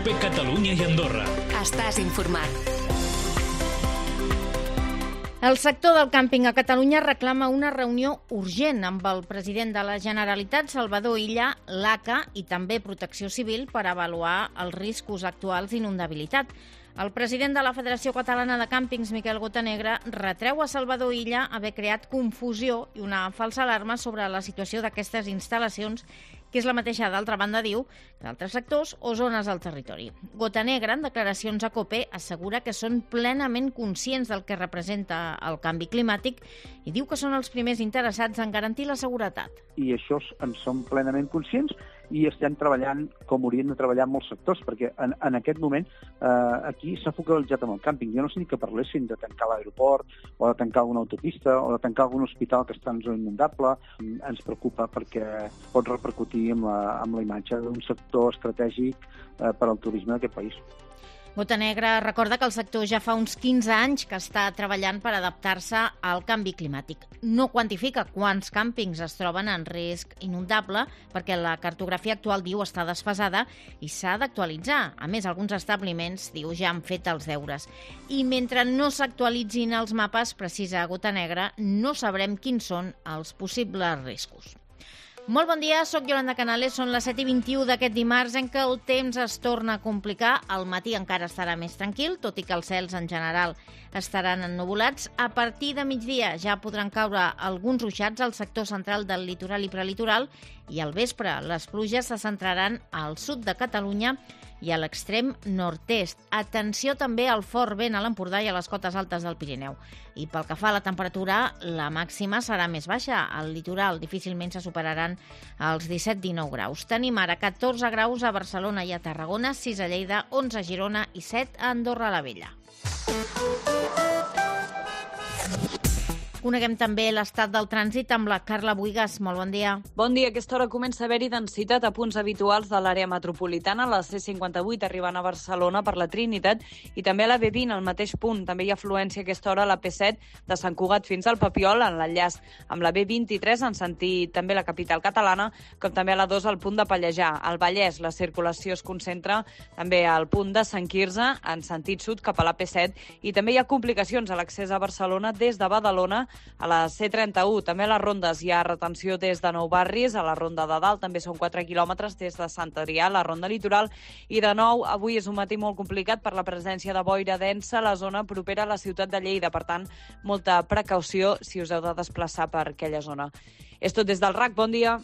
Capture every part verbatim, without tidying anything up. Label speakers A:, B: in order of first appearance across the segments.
A: COPE Catalunya i Andorra.
B: Estàs informat.
C: El sector del càmping a Catalunya reclama una reunió urgent amb el president de la Generalitat, Salvador Illa, l'A C A i també Protecció Civil per avaluar els riscos actuals d'inundabilitat. El president de la Federació Catalana de Càmpings, Miquel Gotanegra, retreu a Salvador Illa haver creat confusió i una falsa alarma sobre la situació d'aquestes instal·lacions, que és la mateixa, d'altra banda, diu, que d'altres sectors o zones del territori. Gotanegra, en declaracions a COPE, assegura que són plenament conscients del que representa el canvi climàtic i diu que són els primers interessats en garantir la seguretat.
D: I això en som plenament conscients i estem treballant com haurien de treballar molts sectors, perquè en, en aquest moment eh, aquí s'ha focalitzat en el càmping. Jo no sé ni que parlessin de tancar l'aeroport o de tancar alguna autopista o de tancar algun hospital que està en zona inundable. Ens preocupa perquè pot repercutir amb la, amb la imatge d'un sector estratègic eh, per al turisme d'aquest país.
C: Gotanegra recorda que el sector ja fa uns quinze anys que està treballant per adaptar-se al canvi climàtic. No quantifica quants càmpings es troben en risc inundable perquè la cartografia actual, diu, està desfasada i s'ha d'actualitzar. A més, alguns establiments, diu, ja han fet els deures. I mentre no s'actualitzin els mapes, precisa Gotanegra, no sabrem quins són els possibles riscos. Molt bon dia, soc Yolanda Canales, són les set i vint-i-u d'aquest dimarts en què el temps es torna a complicar. Al matí encara estarà més tranquil, tot i que els cels en general estaran ennuvolats. A partir de migdia ja podran caure alguns ruixats al sector central del litoral i prelitoral i al vespre les pluges se centraran al sud de Catalunya i a l'extrem nord-est. Atenció també al fort vent a l'Empordà i a les cotes altes del Pirineu. I pel que fa a la temperatura, la màxima serà més baixa. Al litoral difícilment se superaran els disset dinou graus. Tenim ara catorze graus a Barcelona i a Tarragona, sis a Lleida, onze a Girona i set a Andorra la Vella. Coneguem també l'estat del trànsit amb la Carla Buigas. Molt bon dia.
E: Bon dia. A aquesta hora comença a haver-hi densitat a punts habituals de l'àrea metropolitana, la C cinquanta-vuit arribant a Barcelona per la Trinitat i també a la B vint al mateix punt. També hi ha afluència a aquesta hora a la P set de Sant Cugat fins al Papiol en l'enllaç amb la B vint-i-tres en sentit també la capital catalana, com també a la dos al punt de Pallejà. Al Vallès la circulació es concentra també al punt de Sant Quirze en sentit sud cap a la P set i també hi ha complicacions a l'accés a Barcelona des de Badalona a la C trenta-u. També a les rondes hi ha retenció des de Nou Barris, a la ronda de dalt també són quatre quilòmetres des de Sant Adrià, la ronda litoral, i de nou avui és un matí molt complicat per la presència de boira densa a la zona propera a la ciutat de Lleida, per tant, molta precaució si us heu de desplaçar per aquella zona. És tot des del R A C, bon dia.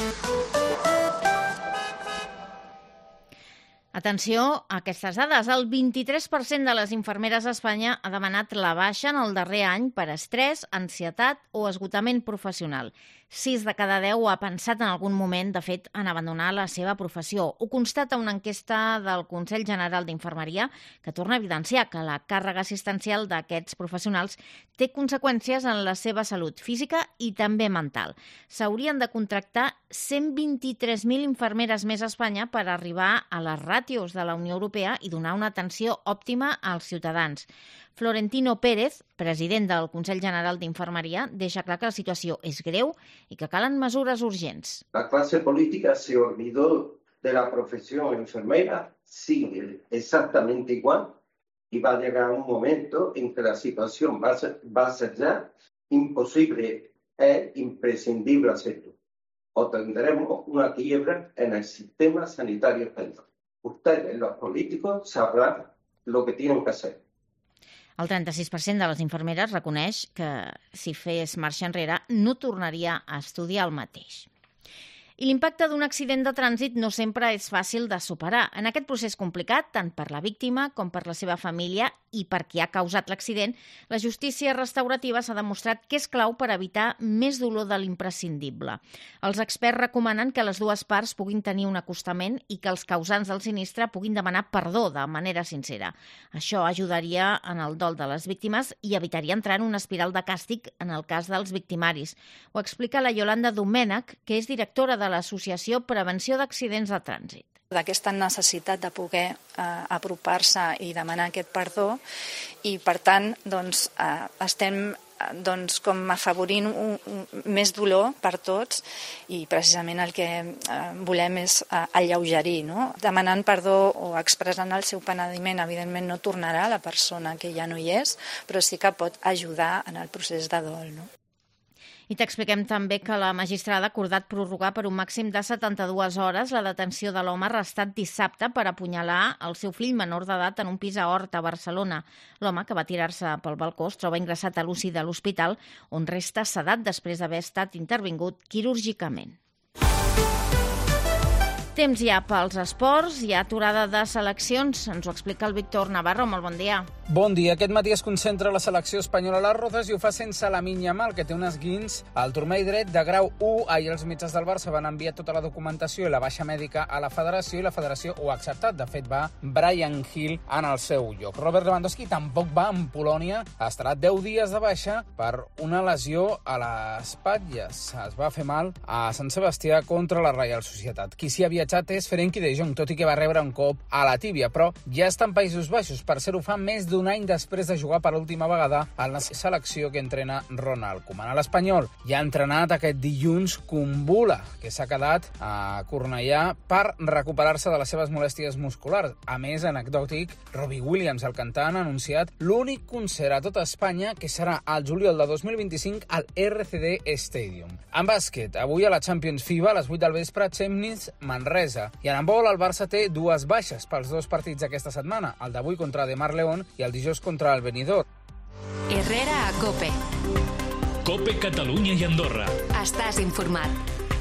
C: Atenció a aquestes dades. El vint-i-tres per cent de les infermeres a Espanya ha demanat la baixa en el darrer any per estrès, ansietat o esgotament professional. sis de cada deu ha pensat en algun moment, de fet, en abandonar la seva professió. Ho constata una enquesta del Consell General d'Infermeria que torna a evidenciar que la càrrega assistencial d'aquests professionals té conseqüències en la seva salut física i també mental. S'haurien de contractar cent vint-i-tres mil infermeres més a Espanya per arribar a les ràtios de la Unió Europea i donar una atenció òptima als ciutadans. Florentino Pérez, president del Consell General d'Infermeria, deixa clar que la situació és greu i que calen mesures urgents.
F: La clase política se olvidó de la profesión enfermera, sigue exactamente igual y va a llegar un momento en que la situación va a ser, va a ser ya imposible e imprescindible hacerlo. O tendremos una quiebra en el sistema sanitario español. Ustedes, los políticos, sabrán lo que tienen que hacer.
C: El trenta-sis per cent de les infermeres reconeix que si fes marxa enrere no tornaria a estudiar el mateix. I l'impacte d'un accident de trànsit no sempre és fàcil de superar. En aquest procés complicat, tant per la víctima com per la seva família i per qui ha causat l'accident, la justícia restaurativa s'ha demostrat que és clau per evitar més dolor de l'imprescindible. Els experts recomanen que les dues parts puguin tenir un acostament i que els causants del sinistre puguin demanar perdó de manera sincera. Això ajudaria en el dol de les víctimes i evitaria entrar en una espiral de càstig en el cas dels victimaris. Ho explica la Yolanda Domènech, que és directora de l'Associació Prevenció d'Accidents de Trànsit.
G: D'aquesta necessitat de poder eh, apropar-se i demanar aquest perdó i, per tant, doncs, eh, estem doncs, com afavorint un, un, més dolor per tots, i precisament el que eh, volem és eh, alleugerir, no? Demanant perdó o expressant el seu penediment, evidentment no tornarà la persona que ja no hi és, però sí que pot ajudar en el procés de dol, no?
C: I t'expliquem també que la magistrada ha acordat prorrogar per un màxim de setanta-dues hores la detenció de l'home arrestat dissabte per apunyalar el seu fill menor d'edat en un pis a Hort, a Barcelona. L'home, que va tirar-se pel balcó, es troba ingressat a l'U C I de l'hospital, on resta sedat després d'haver estat intervingut quirúrgicament. Temps ja pels esports, hi ha aturada de seleccions. Ens ho explica el Víctor Navarro. Molt bon dia.
A: Bon dia. Aquest matí es concentra la selecció espanyola a les Rozas i ho fa sense Lamine Yamal, que té un esguins al turmell dret de grau u. Ahir els metges del Barça van enviar tota la documentació i la baixa mèdica a la federació i la federació ho ha acceptat. De fet, va Bryan Gil en el seu lloc. Robert Lewandowski tampoc va en Polònia. Estarà deu dies de baixa per una lesió a les espatlles. Es va fer mal a Sant Sebastià contra la Reial Societat. Qui s'hi ha viatjat és Frenkie de Jong, tot i que va rebre un cop a la tíbia, però ja està en Països Baixos. Per ser ho fa més d'un any després de jugar per última vegada a la selecció que entrena Ronald Koeman. A l'Espanyol ja ha entrenat aquest dilluns Kumbula, que s'ha quedat a Cornellà per recuperar-se de les seves molèsties musculars. A més, anecdòtic, Robbie Williams, el cantant, ha anunciat l'únic concert a tota Espanya que serà al juliol de dos mil vint-i-cinc al R C D Stadium. En bàsquet, avui a la Champions FIBA, a les vuit del vespre, Chemnitz Manresa. I en handbol, el Barça té dues baixes pels dos partits d'aquesta setmana, el d'avui contra Demar León i el dijous contra el Benidorm.
B: Herrera a COPE.
H: COPE Catalunya i Andorra.
B: Estàs informat.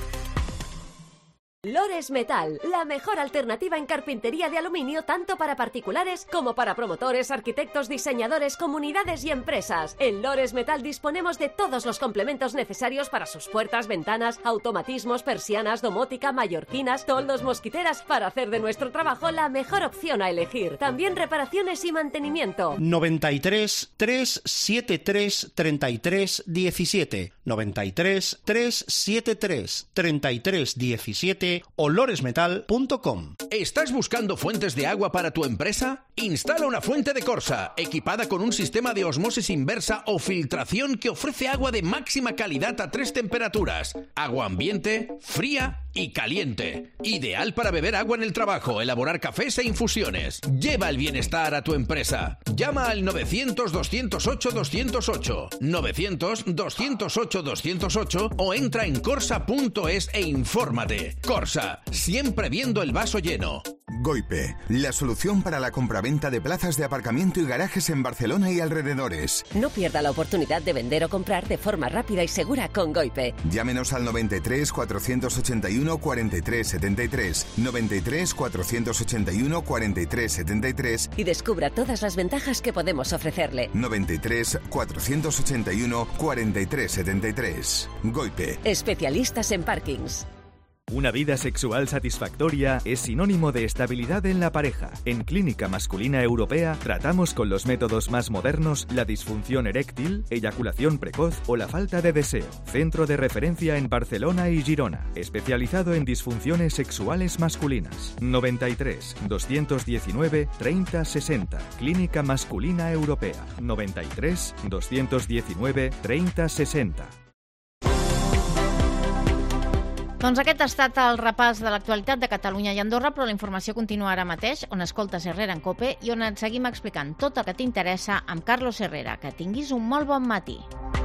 I: Lores Metal, la mejor alternativa en carpintería de aluminio tanto para particulares como para promotores, arquitectos, diseñadores, comunidades y empresas. En Lores Metal disponemos de todos los complementos necesarios para sus puertas, ventanas, automatismos, persianas, domótica, mallorquinas, toldos, mosquiteras, para hacer de nuestro trabajo la mejor opción a elegir. También reparaciones y mantenimiento.
J: noventa y tres, trescientos setenta y tres, treinta y tres diecisiete. noventa y tres, trescientos setenta y tres, treinta y tres diecisiete o loresmetal punto com.
K: ¿Estás buscando fuentes de agua para tu empresa? Instala una fuente de Corsa, equipada con un sistema de osmosis inversa o filtración que ofrece agua de máxima calidad a tres temperaturas: agua ambiente, fría y caliente. Ideal para beber agua en el trabajo, elaborar cafés e infusiones. Lleva el bienestar a tu empresa. Llama al novecientos, doscientos ocho, doscientos ocho, novecientos, doscientos ocho, doscientos ocho o entra en corsa punto es e infórmate. Corsa, siempre viendo el vaso lleno.
L: Goipe, la solución para la compraventa de plazas de aparcamiento y garajes en Barcelona y alrededores.
I: No pierda la oportunidad de vender o comprar de forma rápida y segura con Goipe.
L: Llámenos al noventa y tres, cuatrocientos ochenta y uno, cuarenta y tres setenta y tres, noventa y tres, cuatrocientos ochenta y uno, cuarenta y tres setenta y tres
I: y descubra todas las ventajas que podemos ofrecerle.
L: noventa y tres, cuatrocientos ochenta y uno, cuarenta y tres setenta y tres. Goipe.
I: Especialistas en parkings.
M: Una vida sexual satisfactoria es sinónimo de estabilidad en la pareja. En Clínica Masculina Europea tratamos con los métodos más modernos la disfunción eréctil, eyaculación precoz o la falta de deseo. Centro de referencia en Barcelona y Girona, especializado en disfunciones sexuales masculinas. noventa y tres, doscientos diecinueve, treinta sesenta. Clínica Masculina Europea. noventa y tres, doscientos diecinueve, treinta sesenta.
C: Doncs aquest ha estat el repàs de l'actualitat de Catalunya i Andorra, però la informació continua ara mateix, on escoltes Herrera en COPE i on et seguim explicant tot el que t'interessa amb Carlos Herrera. Que tinguis un molt bon matí.